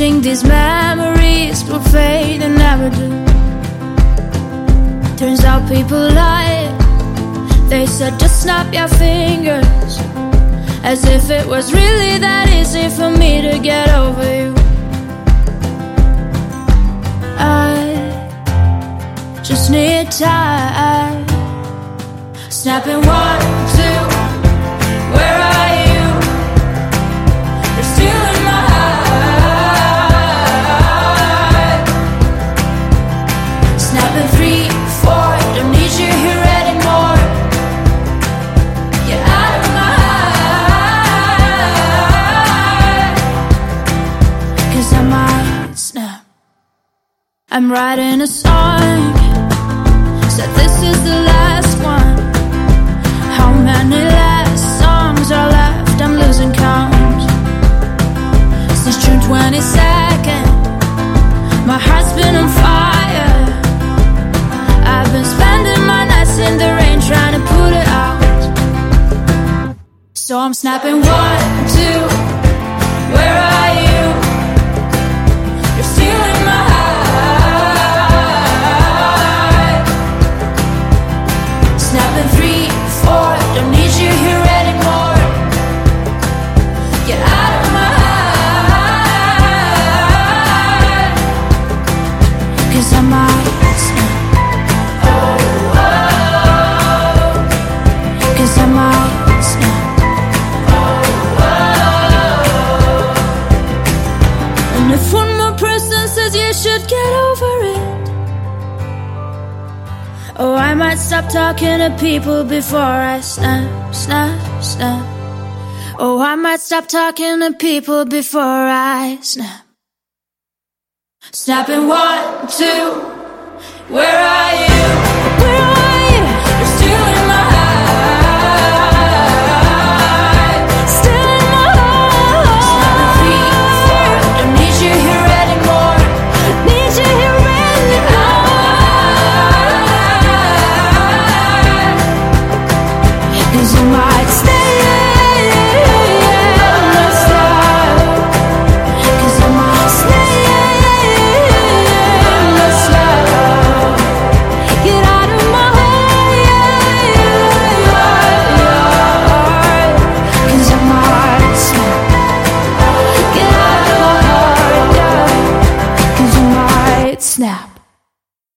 Wishing these memories will fade and never do. Turns out people lie. They said just snap your fingers, as if it was really that easy for me to get over you. I just need time. Snapping 1, 2, where are you? You're still in my heart. Snapping 3, 4, don't need you here anymore. You're out of my heart. 'Cause I might snap. I'm writing a song, said this is the last one. How many last songs are left? I'm losing count. Since June 22nd, my heart's been on fire. I've been spending my nights in the rain trying to put it out. So I'm snapping 1, 2, where are you? You're still in my heart. Snapping 3, 4, don't need you here anymore. Get out of my heart. 'Cause I might snap. Oh, oh. 'Cause I might snap. Oh, oh. And if one more person says you should get over it, oh, I might stop talking to people before I snap, snap, snap. Oh, I might stop talking to people before I snap. Snapping 1, 2, where are you? Where are you? You're still in my heart. Still in my heart. Snapping 3, 4, don't need you here anymore. Need you here anymore. 'Cause you're my